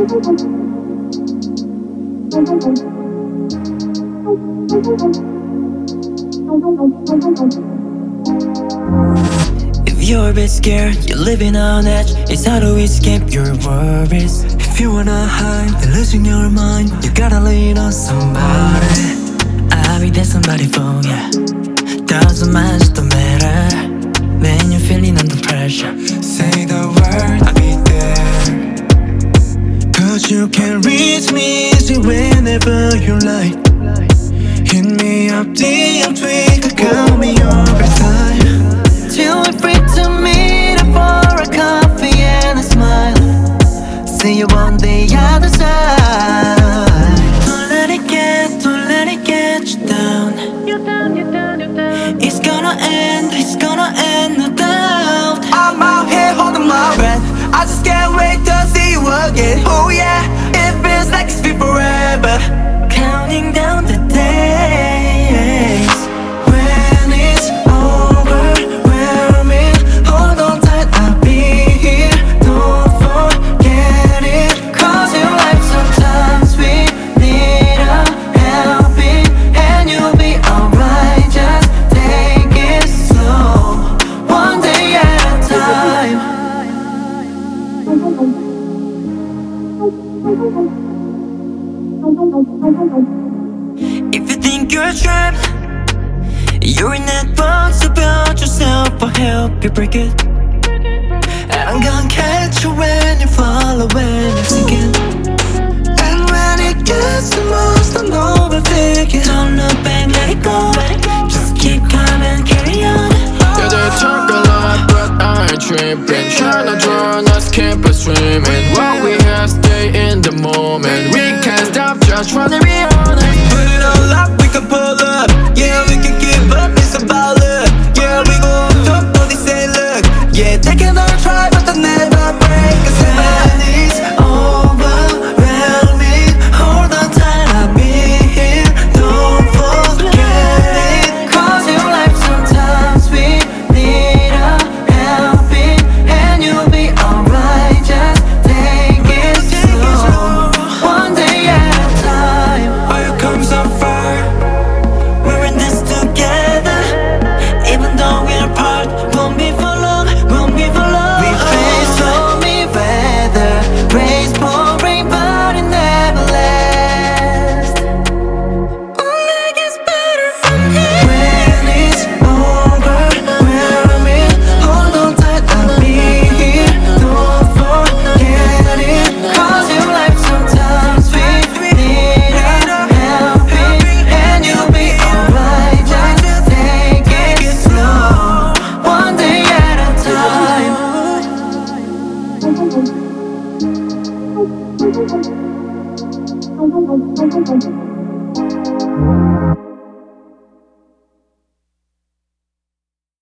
If you're a bit scared, you're living on edge, it's hard to escape your worries. If you wanna hide, then losing your mind, you gotta lean on somebody. I'll be there somebody for ya. Doesn't matter, don't matter. When you're feeling under pressure, say the word, I'll be there. Cause you can reach me easy whenever you like. Hit me up, DM, tweet, call me over time. Till we're free to meet up for a coffee and a smile. See you on the other side. Don't let it get you down. It's gonna end, no doubt. I'm out here holding my breath, I just can't wait to see you again. Oh yeah, it feels like it's been forever. Counting down the days. When it's overwhelming, hold on tight, I'll be here. Don't forget it. Cause in life sometimes we need a helping hand. You'll be alright, just take it slow, one day at a time. If you think you're trapped, you're in that box about yourself, I'll help you break it. I'm gonna catch you when you fall, when you're sinking. And when it gets the most, I'm overthinking. Don't look back, let it go. Just keep calm and carry on. Yeah, they talk a lot, but I ain't tripping. Tryna drown us, keep us streaming. What we have, stay in the moment. We can't stop, just tryna be honest. Put it all up, we can pull up. Yeah, we can give up, it's about luck. Yeah, we go on top, all they say look. Yeah, they cannot try, but they'll never break us. When it's overwhelming, hold on tight, I'll be here. Don't forget it. Cause in life sometimes we need a helping hand. You'll be alright, just take it slow, one day at a time. Oh, you come so far, we're in this together. Even though we're apart, won't be for long, won't be for long. We face stormy weather, rains pouring, but it never lasts. Only gets better from here. When it's overwhelming, hold on tight, I'll be here. Don't forget it. Cause in life sometimes we need a helping hand. You'll be alright, just take it slow, one day at a time.